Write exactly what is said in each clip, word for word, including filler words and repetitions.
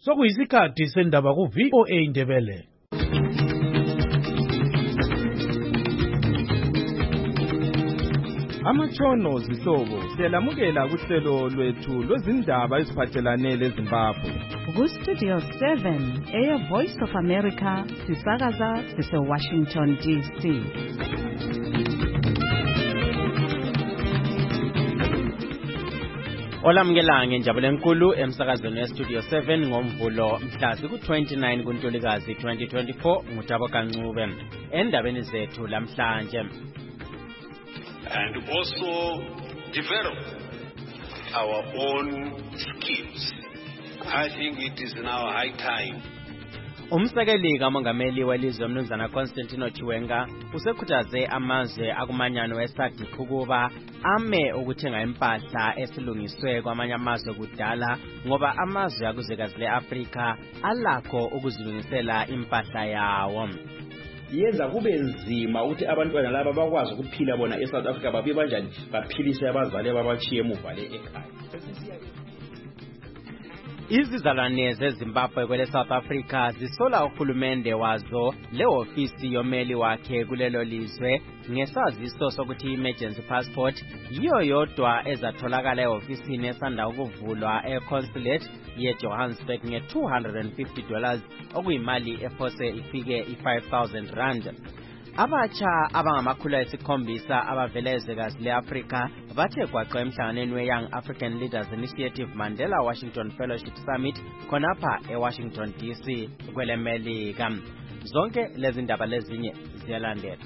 Sokuyisikhathi sendaba ku V O A Ndebele. Amatshono zihlobo siyalamukela kuhlelo lwethu lwezindaba eziphathelane leZimbabwe. Ku Studio seven, Air Voice of America, sisakaza sise Washington D C. Olamukela ngenjabulo enkulu emsakazweni we Studio seven ngomvulo mhla ku twenty-nine kuNtulikazi twenty twenty-four ngutabo kancube endabeni zethu lamhlanje. And also develop our own skills. I think it is now high time. Umsekeli kamongameli welizwe mnumzana Constantino Chiwenga usekhuthaze amazwe akumanyano weSADC ukuba ame ukuthenga impahla esilungiswe kwamanye amazwe kudala ngoba amazwe akuzwekazi leAfrika alakho ukuzilungisela impahla yawo. Yenza kube nzima ukuthi abantwana laba bakwazi ukuphila bona eSouth Africa babe banjani baphilise abazali ababachiye emuva le ekhaya. Izizalwane zeZimbabwe kwele South Africa zisola uhulumende wazo le ofisi yomeli wakhe kulelo lizwe ngesaziso sokuthi emergency passport yiyo yodwa ezatholakala eofisini esanda ukuvulwa econsulate yeJohannesburg nge two hundred fifty dollars okuyimali ephose ifike i-five thousand rand. Abatsha abangamakhulu esikhombisa abavela ezwekazi leAfrika bathe gwaqa emhlanganweni we-Young African Leaders Initiative Mandela Washington Fellowship Summit khonapha eWashington D C kwelemelika. Zonke lezi ndaba lezinye ziyalandela.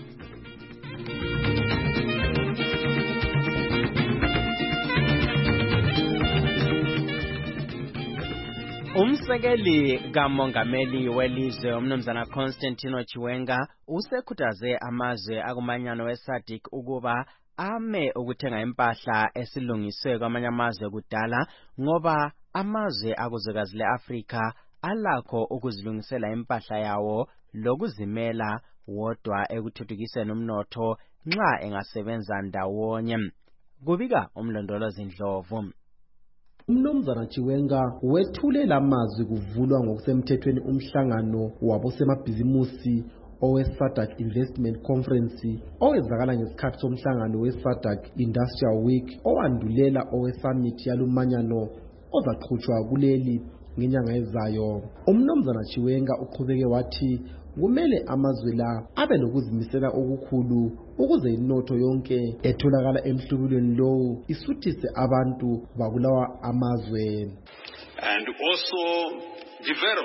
Umsekeli kamongameli welizwe umnumzana Constantino Chiwenga usekhuthaze amazwe akumanyano weSADC ukuba ame ukuthenga impahla esilungiswe kwamanye amazwe kudala ngoba amazwe akuzwekazi leAfrika alakho ukuzilungisela impahla yawo lokuzimela wodwa ekuthuthukiseni umnotho nxa engasebenza ndawonye. Kubika umlondolozi Ndlovu. Umnumzana Chiwenga wethule lamazwi kuvulwa ngokusemthethweni umhlangano wabosemabhizimusi oweSADC Investment Conference owezakala ngesikhathi somhlangano weSADC Industrial Week owandulela oweSummit yalumanyano ozaqhutshwa kuleli ngenyanga ezayo. Umnumzana Chiwenga uqhubeke wathi kumele amazwe la abe lokuzimisela okukhulu ukuze inotho yonke etholakala emhlubulweni lowo isuthise abantu bakulawa amazwe. And also develop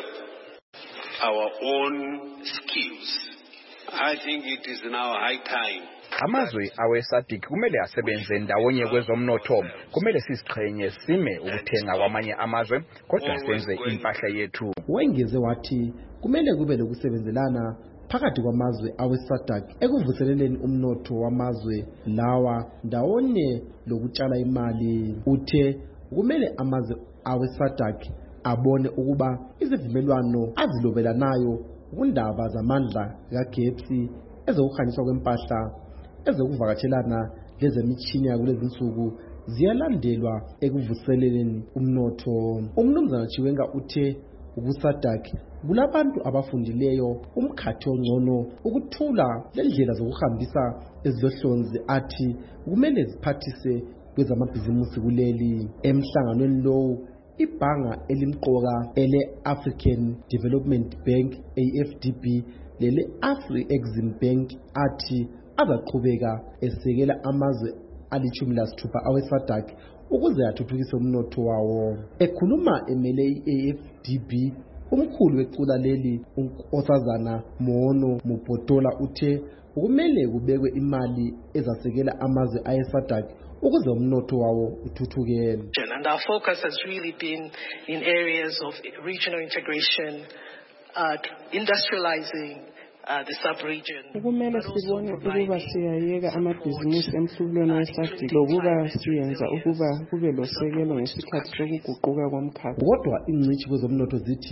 our own skills. I think it is now high time. Amazwe aweSADC kumele asebenze ndawonye kwezomnotho. Kumele siziqhenye sime ukuthenga kwamanye amazwe kodwa senze impahla yethu. Wengeze wathi kumele kube lokusebenzelana phakathi kwamazwe aweSADC ekuvuseleleni umnotho wamazwe lawa ndawonye lokutshala imali. Uthe kumele amazwe aweSADC abone ukuba izivumelwano azilobelanayo kundaba zamandla kaGepsi ezokuhanjiswa kwempahla ezokuvakatshelana lezemithini yakulezi insuku ziyalandelwa ekuvuseleleni umnotho. Umnumzana Chiwenga uthe kuSADC kulabantu abafundileyo umkhathi ongcono ukuthula lendlela zokuhambisa ezilohlonzi athi kumele ziphathise kwezamabhizimusi kuleli. Emhlanganweni lowo ibhanga elimqoka ele African Development Bank A F D B lele Afri-Exim Bank athi azaqhubeka esekela amazwe alithumi lasithupha aweSADC ukuze athuthukise umnotho wawo. Ekhuluma emele i-A F D B umkhulu wecula leli uNkosazana Mono Mupotola uthe kumele kubekwe imali ezasekela amazwe ayeSADC ukuze umnotho wawo uthuthukele. And our focus has really been in areas of regional integration, uh, industrializing uh, the sub-region. Kumele sibone ukuba siyayeka amabhizinisi emhlubulweni weSADC lokuba siyenza ukuba kube losekelo ngesikhathi sokuguquka komkhakha. Kodwa ingcitshi kwezomnotho zithi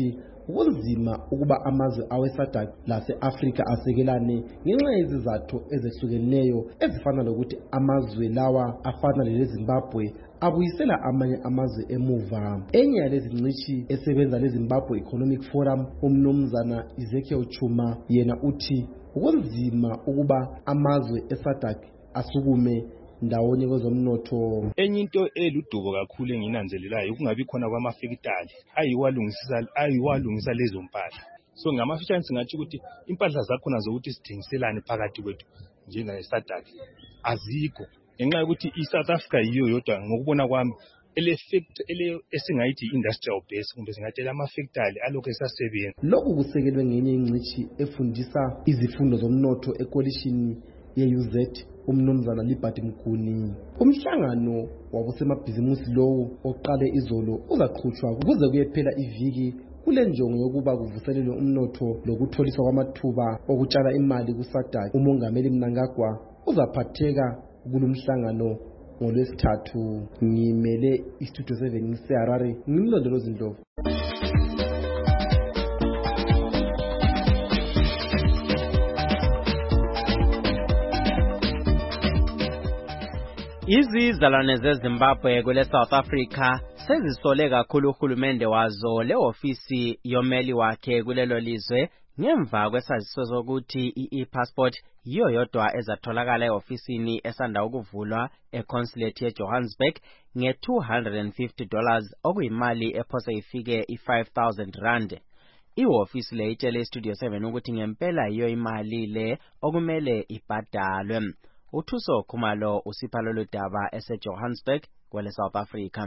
kunzima ukuba amazwe awe-SADC lase-Afrika asekelane ngenxa yezizathu ezehlukeneyo ezifana lokuthi amazwe lawa afana leZimbabwe abuyisela amanye amazwe emuva. Enye yalezi ngcishi esebenza leZimbabwe Economic Forum, umnumzana Ezekiel Chuma, yena uthi kunzima ukuba amazwe e-SADC asukume ndawonye kwezomnotho. Enye into eludubo kakhulu enginanzelelayo ukungabi khona kwamafekitali ayiwalungisa ayiwalungisa lezo mpahla. So ngamafitshane singathi ukuthi impahla zakhona zokuthi sithengiselane phakathi kwethu njenge-SADC azikho ngenxa yokuthi i-South Africa yiyo yodwa ngokubona kwami ele-effect ele esingayithi industrial base kumbe singathi ama-factory alokho esasebenza. Lokhu kusekelwe ngenye ingcishi efundisa izifundo zomnotho ekolishini ye-U Z, umnumzana Liberty Mguni. Umhlangano wabosemabhizimusi lowo oqale izolo uzaqhutshwa kuze kuyephela iviki kule njongo yokuba kuvuselelwe umnotho lokutholiswa kwamathuba okutshala imali ku-SADC. Umongameli Mnangagwa uzaphatheka kulomhlangano ngolwesithathu. Ngimele istudio seven ngiseHarare, ngimlondolozi Ndlovu. Izizalwane zeZimbabwe kule South Africa sezisole kakhulu uhulumende wazo le ofisi yomeli wakhe kulelo lizwe ngemva kwesaziso sokuthi i-e-passport yiyo yodwa ezatholakala e-ofisini esanda ukuvulwa e-consulate ye-Johannesburg nge two hundred fifty dollars okuyimali ephose ifike i-five thousand rand. I-ofisi le itshele iStudio seven ukuthi ngempela yiyo imali le okumele ibhadalwe. Uthuso Khumalo usipha lolu daba ese-Johannesburg kwele South Africa.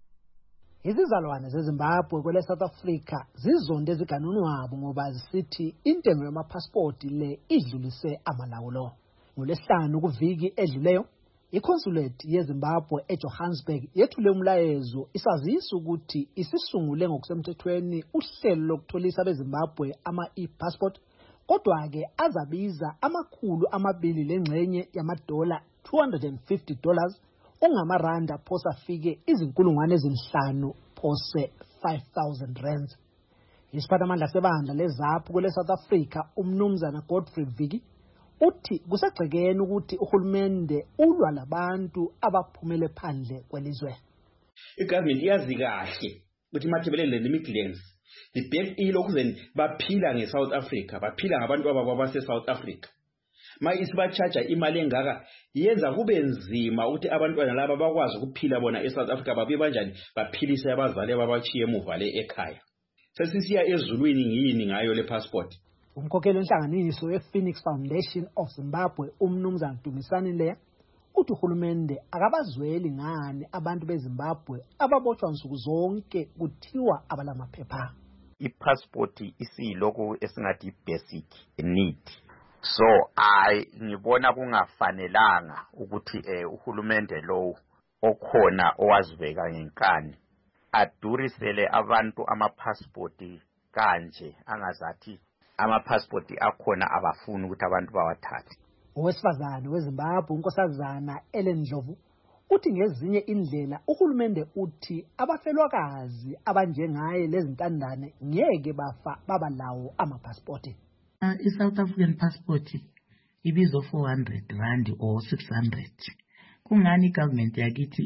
Izizalwane zeZimbabwe kwele South Africa zizonde eziganuni wabo ngoba zisithi intengo yamapassport le idlulise amalawulo. NgoLwesihlanu kuviki edluleyo, iconsulate yeZimbabwe eJohannesburg yethule umlayezo isazisa ukuthi isisungule ngokusemthethweni uhlelo lokutholisa beZimbabwe ama-e-passport, kodwa ke azabiza amakhulu amabili lengxenye yamadola two hundred fifty dollars ongamaranda phosa fike izinkulungwane ezinhlanu phose five thousand rands. Isiphathamandla sebandla leZAPU kule South Africa umnumzana Godfrey Viki uthi kusagcekene ukuthi uhulumende ulwa labantu abaphumele phandle kwelizwe. Igovernment iyazi kahle ukuthi mathebelele le-Midlands libhek ilokuzeni baphila nge-South Africa, baphila ngabantu ababo base-South Africa. Ma isibachaja imali engaka yenza kube nzima ukuthi abantwana laba bakwazi ukuphila bona e-South Africa babe banjani baphilise abazali ababachiye emuva le ekhaya. Sesisiya ezulwini ngiyini ngayo le passport. Umkhokheli wenhlanganiso we-Phoenix Foundation of Zimbabwe umnumzana Dumisani Leya uthi uhulumende akabazweli ngani abantu beZimbabwe ababotshwa nsuku zonke kuthiwa abalamaphepha. I-passport isiyiloko esingathi basic need. So I ngibona kungafanelanga ukuthi eh, uhulumende lo okhona owazibeka ngenkani adurisele abantu ama-passport kanje angazathi ama-passport akhona abafuni ukuthi abantu bawathathe. Owesifazane weZimbabwe unkosazana Ellen Ndlovu uthi ngezinye indlela uhulumende uthi abafelwakazi abanjengaye lezintandane ngeke bafa babalawo ama-passport. Uh, i-South African passport ibizo four hundred rand or six hundred. Kungani i-government yakithi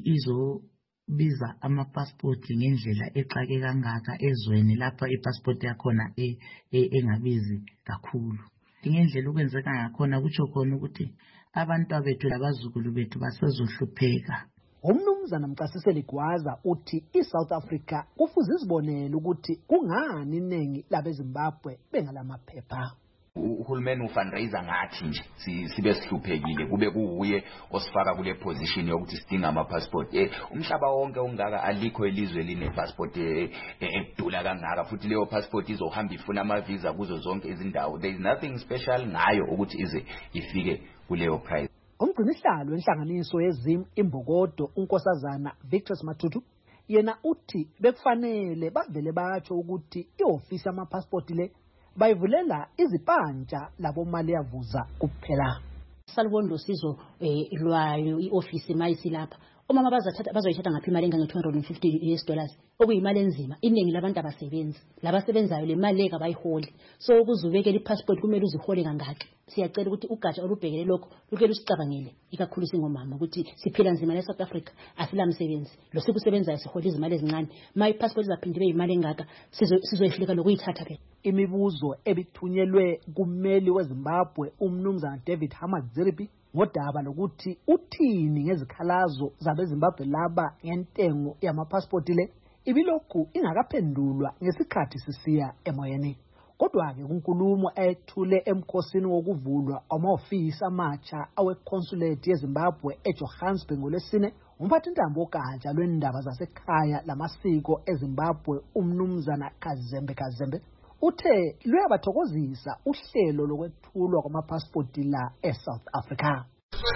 izobiza ama-passport ngendlela exake kangaka ezweni lapha i-passport yakhona e, e, engabizi kakhulu. Ngendlela ukwenzeka ngakhona kutsho khona ukuthi abantu abethu labazukulu bethu basezohlupheka. Umnumzana Mcasiseli Gwaza uthi iSouth Africa kufuze izibonele ukuthi kungani iningi labeZimbabwe bengalamaphepha. Uhulumeni ufundraiser ngathi nje sibe sihluphekile kube kuuye osifaka kule position yokuthi sidinga ama passport. Eh umhlaba wonke ongaka alikho elizwe line passport edula kangaka futhi leyo passport izohamba ifuna ama visa kuzo zonke izindawo. There is nothing special ngayo ukuthi ize ifike kuleyo price. Umgcinisihlalo wenhlanganiso yezim imbokodo unkosazana Victor Matutu yena uthi bekufanele bavele batsho ukuthi iofisi ama passport le bayivulela izipantsha labo mali yavuza kuphela. Salibona sizo eh lwayo iofisi mayisilapha omama bazathatha bazoyithatha ngaphi imali engange two hundred fifty U S dollars okuyimali enzima iningi labantu abasebenzi labasebenzayo le mali leka bayiholi so ukuzubekela ipassport kumele uzihole kangaki siyacela ukuthi ugatsha olubhekele lokho luke lusicabangele ikakhulu singomama ukuthi siphila nzima le South Africa asila msebenzi lo sikusebenzayo sihola izimali ezincane my passport izaphindwe imali engaka sizoyihlika lokuyithatha phela. Imibuzo ebithunyelwe kummeli weZimbabwe umnumzana David Hamadziripi ngodaba lokuthi uthini ngezikhalazo zabeZimbabwe laba ngentengo yamapassport le ibilokhu ingakaphendulwa ngesikhathi sisiya emoyeni. Kodwa ke kunkulumo ethule emkhosini wokuvulwa amahofisi amatsha aweconsulate yeZimbabwe eJohannesburg ngolesine umphathintambo ogatsha lwendaba zasekhaya lamasiko eZimbabwe umnumzana Kazembe Kazembe uthe luyabathokozisa uhlelo lokwethulwa kwamapassport la eSouth Africa.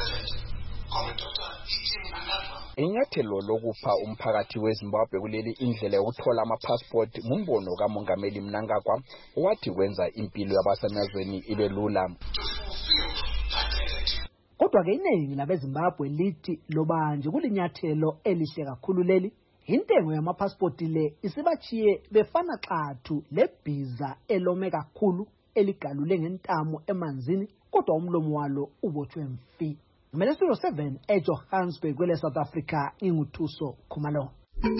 Inyathelo lokupha umphakathi weZimbabwe kuleli indlela yokuthola amapassport ngumbono kaMongameli Mnangagwa wathi kwenza impilo yabasemazweni ibe lula. Kodwa ke iningi labeZimbabwe lithi loba nje kulinyathelo elihle kakhulu leli intengo yamapassport le isibachiye befana xathu lebhiza elome kakhulu eligalule ngentamo emanzini kodwa umlomo walo ubotshwe mfi. Ngimele studio seven eJohannesburg kwele South Africa inguthuso Khumalo.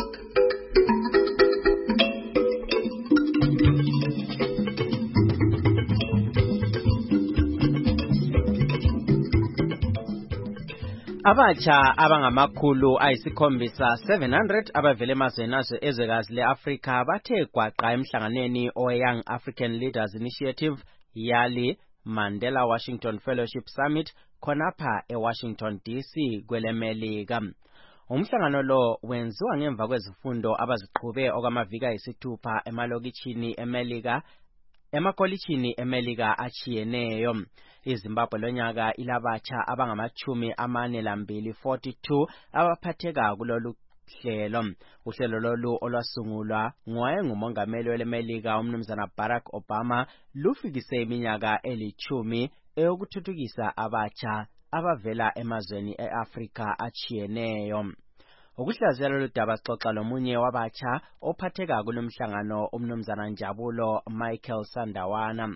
Abatsha abangamakhulu ayisikhombisa seven hundred abavele emazweni ezwekazi le-Afrika bathe gwaqa emhlanganweni owe-Young African Leaders Initiative yali Mandela Washington Fellowship Summit khonapha eWashington D C kwelemelika. Umhlangano lo wenziwa ngemva kwezifundo abaziqhube okwamaviki ayisithupha emalokitshini emelika emakolitshini emelika achiyeneyo. iZimbabwe lonyaka ilabatsha abangamachumi amane lambili forty-two abaphatheka kulolu hlelo. Uhlelo lolu olwasungulwa ngowayengumongameli welemelika umnumzana Barack Obama lufikise iminyaka elithumi eyokuthuthukisa abatsha abavela emazweni eAfrika achiyeneyo. Ukuhlaziya lolu daba sixoxa lomunye wabatsha ophatheka kulomhlangano umnumzana Njabulo Michael Sandawana.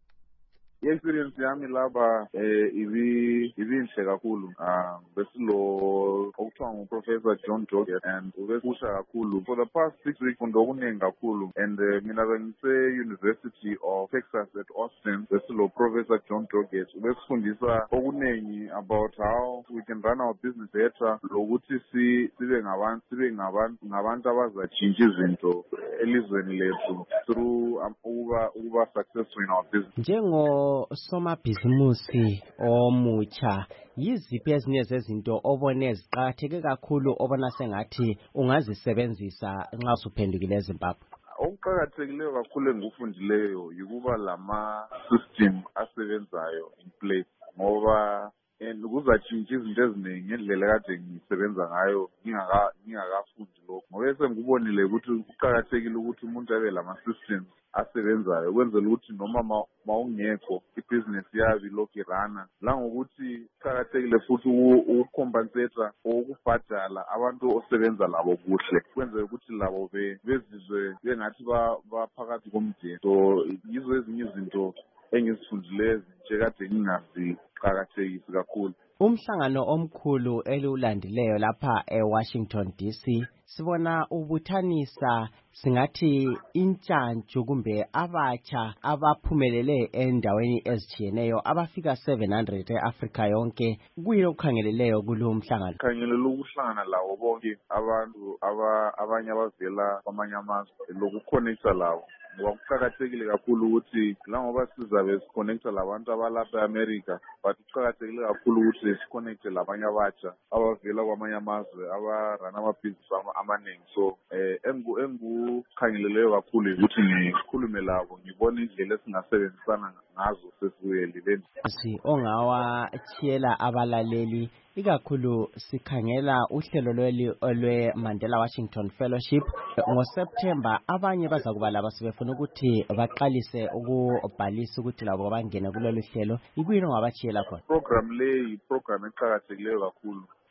I-experience yami laba eh ibi ibinhle kakhulu ah besilo okuthiwa nguProfessor John Doggett and ubesisha kakhulu for the past six weeks ufunda okuningi kakhulu and mina bengise University of Texas at Austin besilo Professor John Doggett ubesifundisa okuningi about how we can run our business better lokuthi si sibe ngabantu sibe ngabantu ngabantu abazatshintsha izinto elizweni lethu through ukuba ukuba successful in our business. Njengo somabhizimusi omutsha yiziphi ezinye zezinto obone ziqakatheke kakhulu obona sengathi ungazisebenzisa nxa usuphendukile eZimbabwe? Okuqakathekileyo kakhulu engikufundileyo yukuba lama system asebenzayo in place ngoba and kuzatshintsha izinto eziningi ngendlela kade ngisebenza ngayo ngingaka ngingakafundi lokho ngoba sengikubonile ukuthi kuqakathekile ukuthi umuntu abe lama systems asebenzayo kwenzela ukuthi noma mawungekho ibusiness yabi lokhu irana la ngokuthi kuqakathekile futhi ukucompensate okubhadala abantu osebenza labo kuhle kwenzela ukuthi labo bezizwe bengathi baphakathi komdeni. So yizo ezinye izinto engizifundileyo nje kade ngingaziqakathekisi kakhulu. Umhlangano omkhulu eliwulandileyo lapha eWashington D C sibona ubuthanisa singathi intshantshu kumbe abatsha abaphumelele endaweni ezichiyeneyo abafika seven hundred eAfrika yonke. Kuyini okukhangeleleyo kulo mhlangano? Khangelela ukuhlangana lawo bonke abantu abanye abavela kwamanye amazwe lokuconnecta lawo. Kuqakathekile kakhulu ukuthi la ngoba sizabe siconnecta labantu abalapha eAmerica but kuqakathekile kakhulu ukuthi siconnecte labanye abatsha abavela kwamanye amazwe abarana amabhizinisi amaningi. So eh engu engukhangeleleyo kakhulu ukuthi ngikhulume labo ngibone indlela esingasebenzisana ngazo sesiyelile. Si ongawachiyela abalaleli ikakhulu sikhangela uhlelo lweli olwe Mandela Washington Fellowship ngoSeptember abanye bazakuba laba sebefuna ukuthi baqalise ukubhalisa ukuthi labo bangene kulolu hlelo. Ikuyini ongabachiyela khona? Program le program eqhakathekileyo kakhulu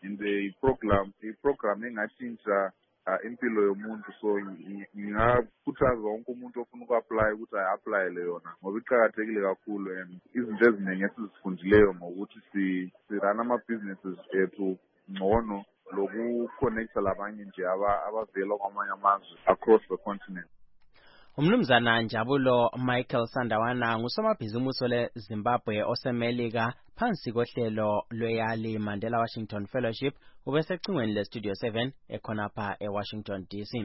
and the program i-program engatshintsha uh, impilo yomuntu. So ngingakhuthaza wonke umuntu ofuna uku-apply ukuthi ayi-applyele yona ngoba iqakathekile kakhulu, and izinto eziningi esizifundileyo ngokuthi sirun ama-businesses ethu ngcono loku-connecta labanye nje abavela kwamanye amazwe across the continent. Umnumzana Njabulo Michael Sandawana ngusomabhizimusi le Zimbabwe osemelika phansi kohlelo lweYali Mandela Washington Fellowship ubesecingweni le Studio seven ekhonapha eWashington D C.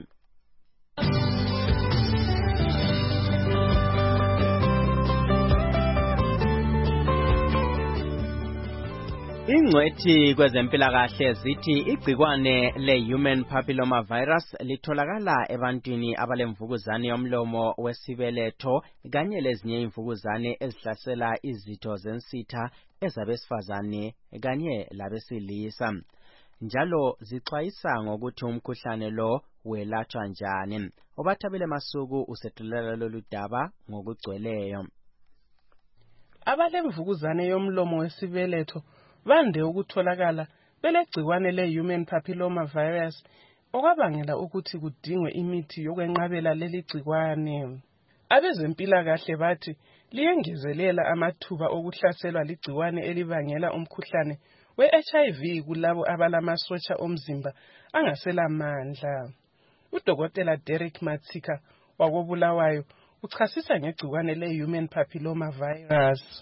Ingcwethi kwezempilakahle zithi igcikwane le-human papilloma virus litholakala ebantwini abalemvukuzane yomlomo wesibeletho kanye lezinye imvukuzane ezihlasela izitho zensitha ezabesifazane kanye labesilisa. Njalo zixwayisa ngokuthi umkhuhlane lo welatshwa njani. Obathabile Masuku usethulela lolu daba ngokugcweleyo. Abalemvukuzane yomlomo wesibeletho bande ukutholakala belegcikwane le-human papilloma virus okwabangela ukuthi kudingwe imithi yokwenqabela leli gcikwane. Abezempilakahle bathi liyengezelela amathuba okuhlaselwa ligcikwane elibangela umkhuhlane we-H I V kulabo abalamasotsha omzimba angaselamandla. Udokotela Derek Matsika wakobulawayo uchasisa ngegcikwane le-human papilloma virus.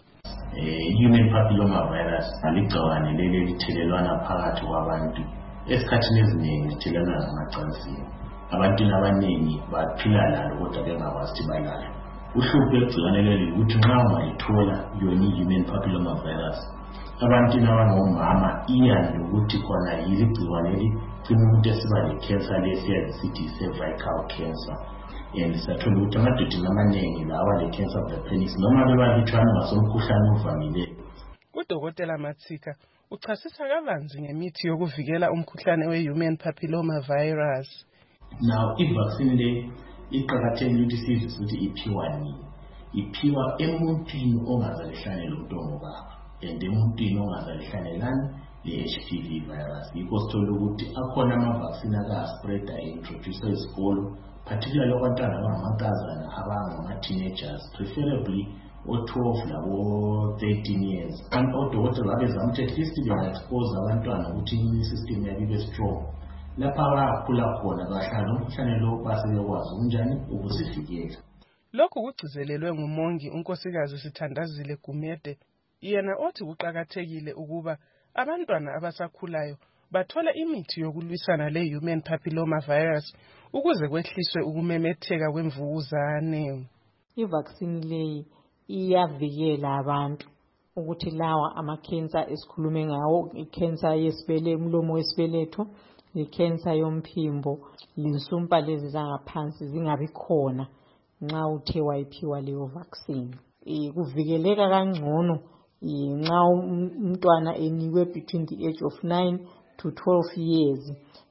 Human papilloma virus aligcikwane leli lithelelwana phakathi kwabantu. Esikhathini eziningi lithelelwana ngamacansini. Abantu abaningi baphila lalo kodwa bengakwazi balalo. Uhlupho lwegcikwane leli ukuthi nxa ungalithola yona i-human papilloma virus, abantu abangomama iyande ukuthi khona yili gcikwane leli kimi umuntu esiba le-cancer lesiyazi sithi cervical cancer. And sathola ukuthi amadoda amaningi lawa le-cancer of the penis noma bebalutshwana ngasomkhuhlane uvamile. Udokotela Matsika uchasisa kabanzi ngemithi yokuvikela umkhuhlane we-human papilloma virus. Now, i-vaccine le iqakathekile ukuthi sizwe ukuthi iphiwa nini. Iphiwa emuntwini ongazalihlane lomntu baba, and emuntwini ongazalihlanelani le-H P V virus. Yikho sithola ukuthi akhona ama-vaccine aka-spreader introduce esikolo, particularly abantwana abangamankazana abangama-teenagers, preferably o-twelve labo-thirteen years. And odokotela babezama ukuthi at least benga-expose abantwana ukuthi immune system yabo ibe strong. Lapha bakhula khona bahlala umkhuhlane lo basebekwazi unjani ukuzivikela. Lokhu kugcizelelwe ngumongi unkosikazi Sithandazile Gumede, yena othi kuqakathekile ukuba abantwana abasakhulayo bathola imithi yokulwisana le-human papilloma virus ukuze kwehliswe ukumemetheka kwemvukuzane. I-vaccine leyi iyavikela abantu ukuthi lawa ama-cancer esikhulume ngawo, i-cancer yesibele umlomo wesibeletho, i-cancer yomphimbo, linsumpa lezi zangaphansi zingabi khona nxa uthe wayiphiwa leyo vaccine. Kuvikeleka kangcono nxa umntwana enikwe between the age of nine to twelve years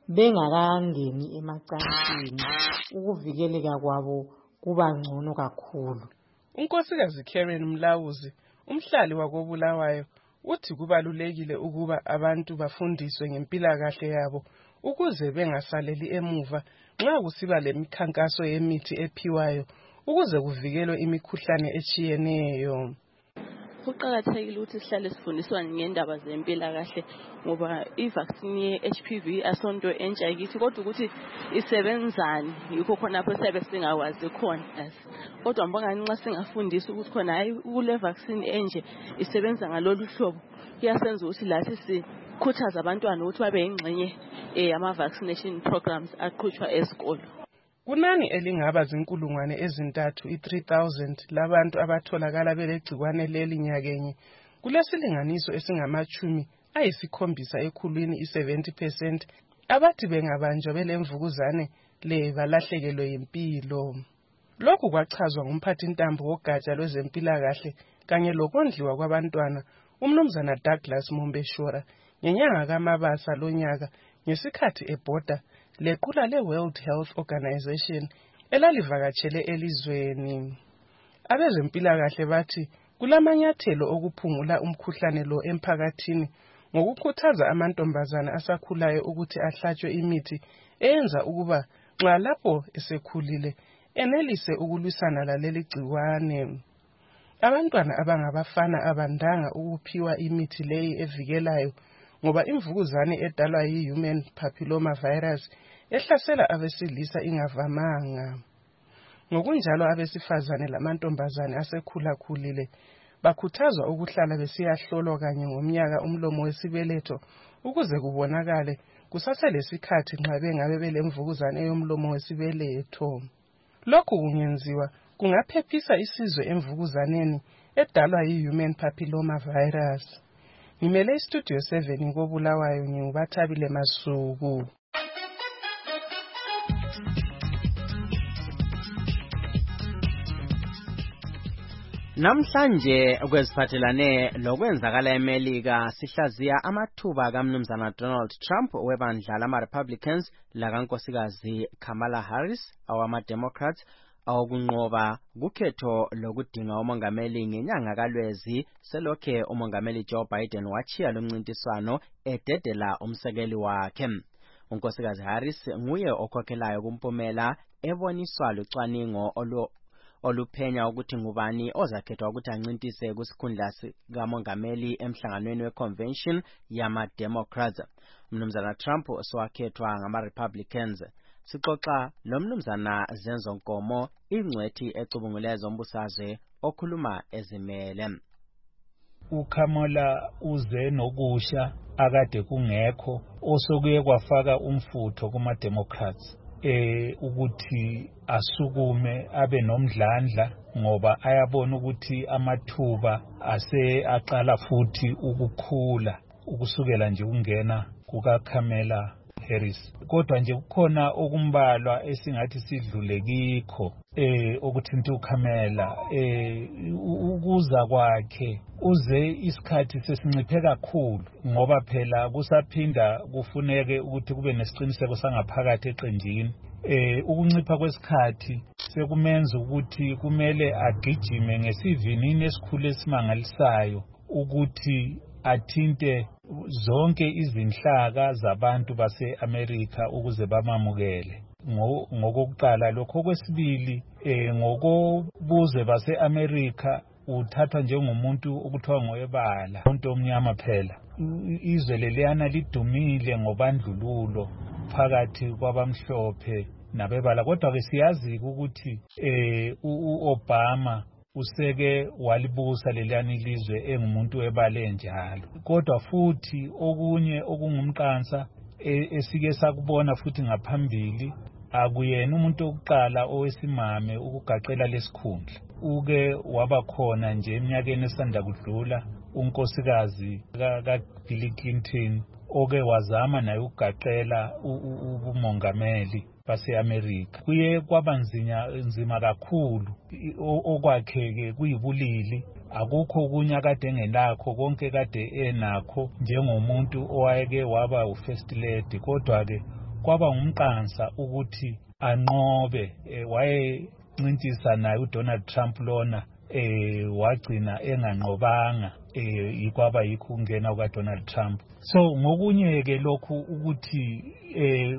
bengakangeni emacansini. Ukuvikeleka kwabo kuba ngcono kakhulu. Unkosikazi Karen Mlawuzi, umhlali wakobulawayo, uthi kubalulekile ukuba abantu bafundiswe ngempilakahle yabo ukuze bengasaleli emuva nxa kusiba lemikhankaso yemithi ephiwayo ukuze kuvikelwe imikhuhlane etshiyeneyo. Kuqakathekile ukuthi sihlale sifundiswa ngendaba zempilakahle ngoba i-vaccine ye-H P V asonto entsha yithi kodwa ukuthi isebenzani yikho khona lapho siyabe singakwazi khona. Kodwa mbona nxa singafundisa ukuthi khona hayi kule vaccine enje isebenza ngalolu hlobo kuyasenza ukuthi lathi sikhuthaza abantwana ukuthi babe yingxenye ama-vaccination programs aqhutshwa esikolo. Kunani elingaba zinkulungwane ezintathu i-three thousand labantu abatholakala belegcikwane leli nyakenye. Kulesilinganiso esingamachumi ayisikhombisa ekhulwini i-seventy percent abathi bengabanjwa belemvukuzane le balahlekelwe yimpilo. Lokhu kwachazwa ngumphathintambo wogatsha lwezempilakahle kanye lokondliwa kwabantwana umnumzana Douglas Mombeshora ngenyanga kaMabasa lonyaka ngesikhathi ebhoda lequla le-World Health Organization elalivakatshele elizweni. Abezempilakahle bathi kulamanyathelo okuphungula umkhuhlane lo emphakathini ngokukhuthaza amantombazane asakhulayo ukuthi ahlatshwe imithi eyenza ukuba nxa lapho esekhulile enelise ukulwisana laleli gciwane. Abantwana abangabafana abandanga ukuphiwa imithi leyi evikelayo ngoba imvukuzane edalwa yi-human papilloma virus ehlasela abesilisa ingavamanga. Ngokunjalo abesifazane lamantombazane asekhulakhulile bakhuthazwa ukuhlala besiyahlolwa kanye ngomnyaka umlomo wesibeletho ukuze kubonakale kusaselesikhathi nxa bengabe belemvukuzane yomlomo wesibeletho. Lokhu kungenziwa kungaphephisa isizwe emvukuzaneni edalwa yi-human papilloma virus. Ngimele istudio seven koBulawayo nginguBathabile Masuku. Namhlanje kweziphathelane lokwenzakala eMelika sihlaziya amathuba kaMnumzana Donald Trump webandla lama-Republicans lakankosikazi Kamala Harris awama-Democrats awokunqoba kukhetho lokudinga umongameli ngenyanga kaLwezi selokhe umongameli Joe Biden wachiya lomncintiswano ededela umsekeli wakhe. Unkosikazi Harris nguye okhokhelayo kumpumela eboniswa lucwaningo olu oluphenya ukuthi ngubani ozakhethwa ukuthi ancintise kusikhundla sikamongameli emhlanganweni weconvention yama-Democrats. Mnumzana Trump sowakhethwa ngama-Republicans. Sixoxa lo Mnumzana Zenzo Nkomo, ingcwethi ecubungule zombusazwe okhuluma ezimele. uKamala uze nokusha akade kungekho osokuye kwafaka umfutho kuma-Democrats eh ukuthi asukume abe nomdlandla ngoba ayabona ukuthi amathuba ase aqala futhi ukukhula ukusukela nje ungena kukaKamala Harris. Kodwa nje kukhona okumbalwa esingathi sidlule kikho eh okuthinta uKamala eh ukuza kwakhe uze isikhathi sesinciphe kakhulu ngoba phela kusaphinda kufuneke ukuthi kube nesiqiniseko sangaphakathi eqenjini. Eh ukuncipha kwesikhathi sekumenza ukuthi kumele agijime ngesivinini esikhulu esimangalisayo ukuthi athinte zonke izinhlaka zabantu base-America ukuze bamamukele. Ngokokuqala lokho kwesibili eh ngokobuze base-America uthathwa njengomuntu okuthiwa ngoyebala umuntu omnyama phela. Izwe leliyana lidumile ngobandlululo phakathi kwabamhlophe nabebala, kodwa ke siyazi ukuthi eh uObama useke walibusa leliyana ilizwe engumuntu webale njalo. Kodwa futhi okunye okungumqansa esike sakubona futhi ngaphambili akuyena umuntu okuqala owesimame ukugaqela lesikhundla. Uke wabakhona nje eminyakeni esanda kudlula unkosikazi kaBill Clinton oke wazama naye ukugaqela ubumongameli base-America. Kuye kwabanzinya nzima kakhulu okwakheke kuyibulili, akukho kunye kade engenakho, konke kade enakho njengomuntu owayeke waba u-first lady. Kodwa ke kwaba ngumqansa ukuthi anqobe e, wayencintisa naye uDonald Trump lona eh wagcina enganqobanga eh ikwaba yikho ungena ukaDonald Trump. So ngokunye ke lokhu ukuthi eh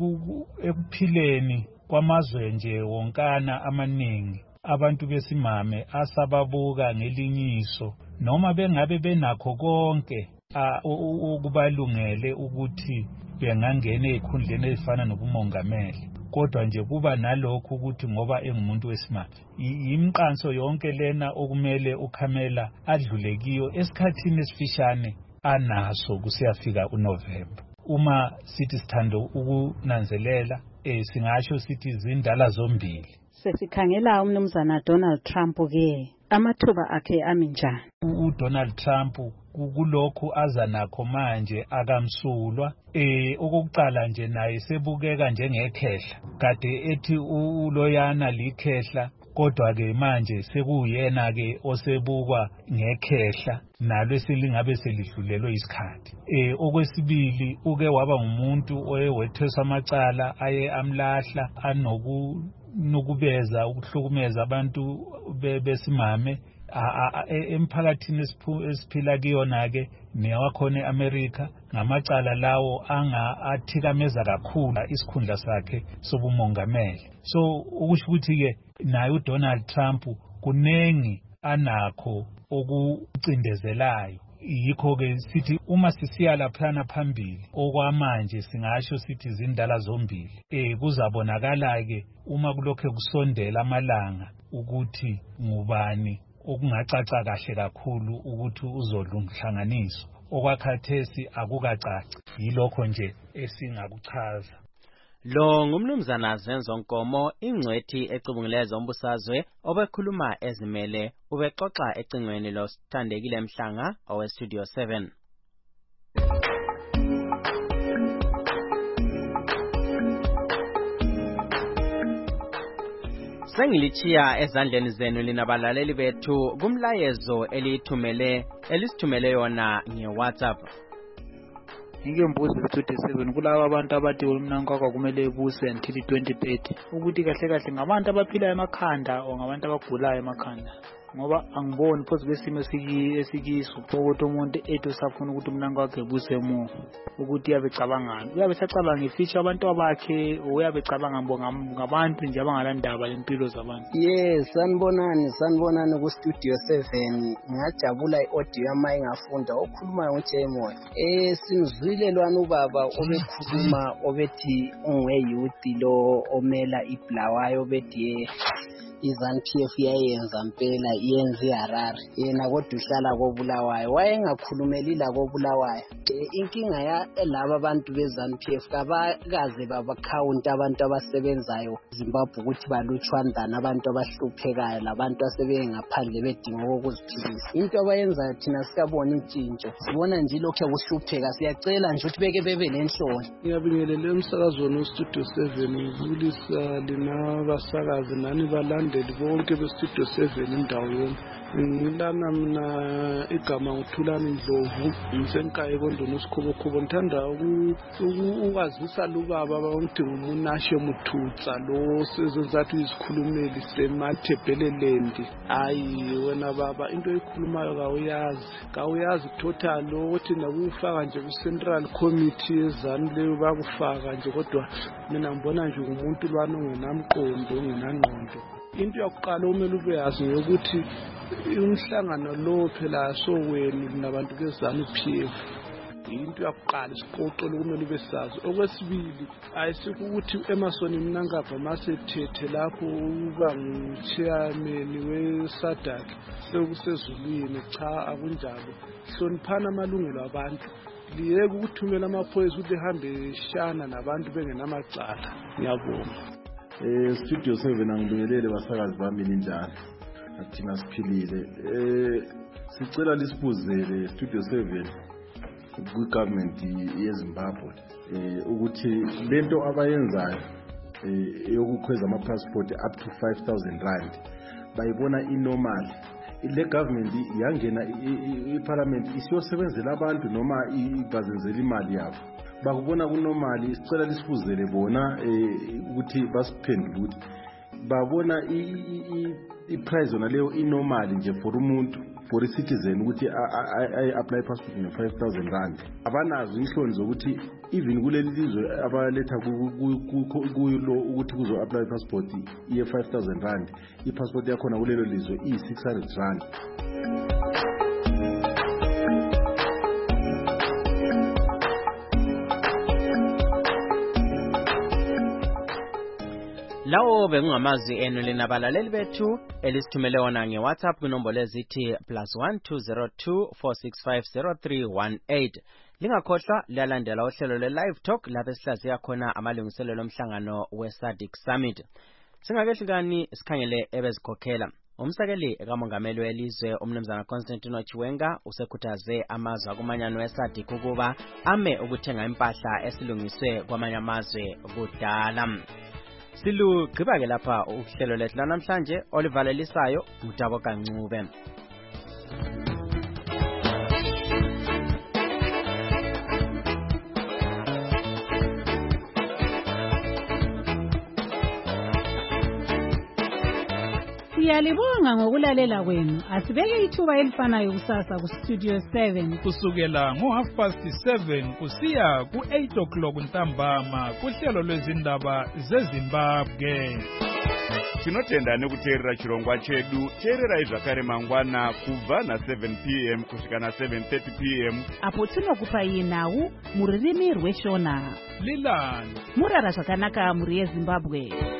ekuphileni kwamazwe nje wonkana amaningi abantu besimame asababuka ngelinyiso noma bengabe benakho konke ukubalungele ukuthi bengangena ezikhundleni ezifana nobumongameli, kodwa nje kuba nalokho ukuthi ngoba engumuntu wesimame yimqanso yonke lena okumele uKamala adlule kiyo esikhathini esifishane anaso kusiyafika uNovember. Uma sithi sithanda ukunanzelela eh singasho sithi izindala zombili. Sesikhangela umnumzana Donald Trump ke amathuba akhe aminjani? uDonald Trump kulokhu aza nakho manje akamsulwa eh okokuqala nje naye sebukeka njengekhehla, kade ethi uloyana likhehla, kodwa ke manje sekuyena ke osebukwa ngekhehla nalo selingabe selidlulelwe isikhathi. Eh okwesibili uke waba ngumuntu oyewethesa amacala aye amlahla anoku nokubeza ukuhlukumeza abantu besimame emphakathini esiphila kuyona ke newakhona eAmerica ngamacala lawo anga athikameza kakhulu isikhundla sakhe sobumongameli. So ukusho ukuthi ke naye uDonald Trump kunengi anakho okucindezelayo. Yikho ke sithi uma sisiya laphana phambili okwamanje singasho sithi zindala zombili eh kuzabonakala ke uma kulokho kusondela amalanga ukuthi ngubani okungacaca kahle kakhulu ukuthi uzolunhlanganiso okwakhathesi akukacaci yilokho nje esingakuchaza. Lo ngumnumzana Zenzo Nkomo ingcwethi ecubunguleza umbusazwe obekhuluma ezimele ubexoxa ecingweni lo Sithandekile Mhlanga owe Studio seven. Sengilichiya ezandleni zenu linabalaleli bethu kumlayezo elithumele elisithumele yona ngeWhatsApp. Ngike mbuze ku-twenty seven kulabo abantu abathi umnankakwa kumele ebuse until twenty thirty ukuthi kahle kahle ngabantu abaphila emakhanda o ngabantu abagulayo emakhanda ngoba angiboni phozu besimo esikiso ukuthi umuntu ethi usafuna ukuthi umnankakhe ebuse mo ukuthi yabe cabangana uyabe sacabanga ificha abantu abakhe uyabe cabanga ngabantu nje abangalandaba lempilo zabantu. Yes, sanibonani sanibonani ku Studio seven ngajabula iaudio yama ingafunda okhuluma ngoJay Moyo. Eh simzwile lwana ubaba obekhuluma obethi unge youth lo omela iblawayo obethi iZANU P F yayenza impela yenza iHarare yena kodwa uhlala koBulawayo wayengakhulumeli la koBulawayo. Inkinga ya laba abantu beZANU P F kabakaze babakhawunta abantu abasebenzayo Zimbabwe ukuthi balutshwandana abantu abahluphekayo labantu asebenza ngaphandle bedinga ukuziphilisa. Into abayenzayo thina sikabona intshintsho sibona nje lokho kuhlupheka siyacela nje ukuthi beke bebe lenhloni. Ngiyabingelela emsakazweni weStudio seven ngibulisa lina basakazi nani balande bonke beStudio seven indawo yonke. Ngilana mina igama uThulani Ndlovu ngisenkaye kondona usikhobokhobo ngithanda ukwazisa lubaba ukuthi ngumunashe Muthutsa lo sezenzathi izikhulumeli seMathebeleland. Hayi wena baba into ekhulumayo kawuyazi kawuyazi total ukuthi nakufaka nje ku-Central Committee yeZANU leyo bakufaka nje kodwa mina ngibona nje umuntu lwana ongenamqondo ongenangqondo. Into yokuqala umele ube yazi ukuthi umhlangano lo phela sowenu nabantu beZANU P F into yokuqala isiqoqo lokumele ube sazi. Okwesibili ayisiko ukuthi eMason Mnangagwa masethethe lapho uba ngu-chairman we-SADC sekusezulwini cha akunjalo. Hloniphana amalungelo abantu liyeke ukuthumela amaphoyisa ukuthi ehambe shana nabantu bengenamacala. Ngiyabonga. Eh Studio seven angibingelele basakazi bami ninjani athina siphilile. Eh sicela lisibuzele Studio seven ku government yeZimbabwe eh ukuthi lento abayenzayo eh yokukhweza ama passport up to five thousand rand bayibona inormal. Le government yangena iparliament isiyosebenzela abantu noma ibazenzela imali yabo bakubona kunormali. Isicela lisifuzele bona ukuthi basiphendule ukuthi babona iprice ona leyo inormali nje for umuntu for a citizen ukuthi ay apply passport nge five thousand rand. Abanazo inhloni zokuthi even kuleli lizwe abaletha kuyo ukuthi kuzo apply passport iye five thousand rand ipassport yakho na kulelo lizwe i six hundred rand. Lawo bengamazwi enu linabalaleli bethu elisithumele wona ngeWhatsApp kunombolo ezithi plus one two zero two four six five zero three one eight. Lingakhohlwa liyalandela uhlelo le-Live Talk lapho sihlaziya khona amalungiselelo omhlangano we-SADC Summit. Singakehlukani sikhangele ebezikhokhela. Umsekeli kamongameli welizwe umnumzana Constantine Chiwenga usekhuthaze amazwe akumanyano we-SADC ukuba ame ukuthenga impahla esilungiswe kwamanye amazwe kudala. Silu gqiba ke lapha uhlelo lethu namhlanje olivalelisayo uTabo Kancube. Siyalibonga ngokulalela kwenu. Asibeke ithuba elifanayo kusasa ku Studio seven kusukela ngo half past seven kusiya ku eight o'clock ntambama kuhlelo lwezindaba zeZimbabwe. Tinotenda nekuteerera chirongwa chedu. Teererai zvakare mangwana kubva na seven p m kusvika na seven thirty p m apo tinokupai nhau mururimi rweshona. Lilani Murara zvakanaka muri yeZimbabwe.